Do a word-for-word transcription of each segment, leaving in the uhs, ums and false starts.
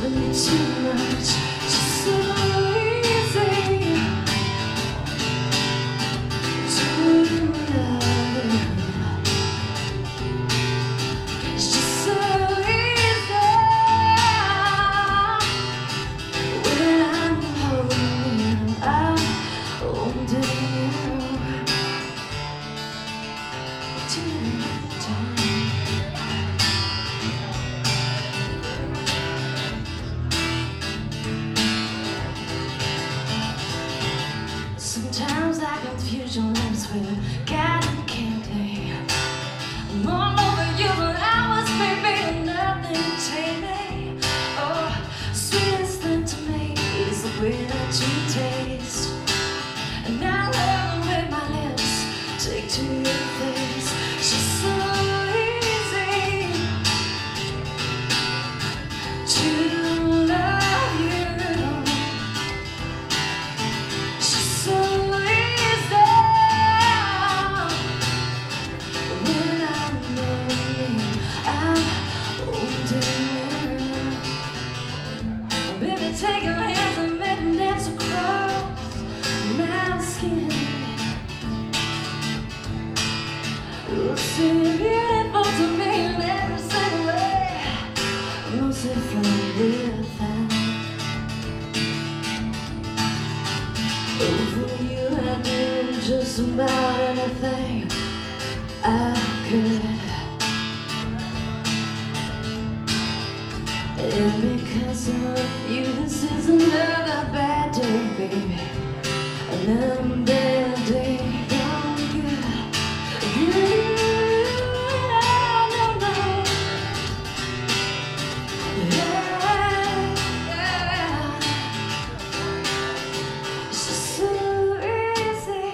loving me too much, just so easy to love you. It's just so easy when I'm holding you, I'm holding you. Sometimes I confuse your lips with cotton candy. I'm all over you for hours, baby, nothing to take me. Oh, sweetest thing to me is the way that you taste. And I love the way my lips take to your face. She's so easy to love you. She's so easy when I'm lonely, I'm holding you. Baby, take your hands and make them dance across my skin. You're so beautiful to me in every single way, mostly from within. Over you I do just about anything I could. And because of you, this is another bad day, baby. Another bad day gone good. You, no, no. Yeah, yeah. It's just so easy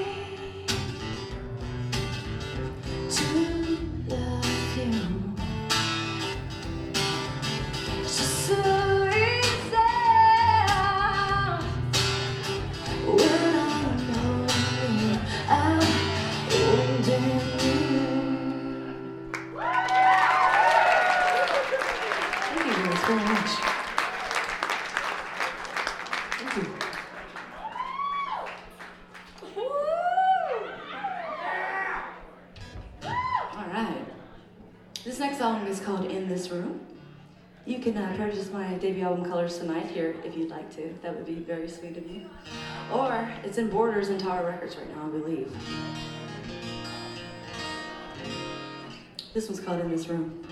to love you. It's just so easy when I'm holding you, I'm holding you. Thank you guys very much. Thank you. All right. This next album is called In This Room. You can uh, purchase my debut album Colors tonight here if you'd like to. That would be very sweet of you. Or it's in Borders and Tower Records right now, I believe. This one's called In This Room.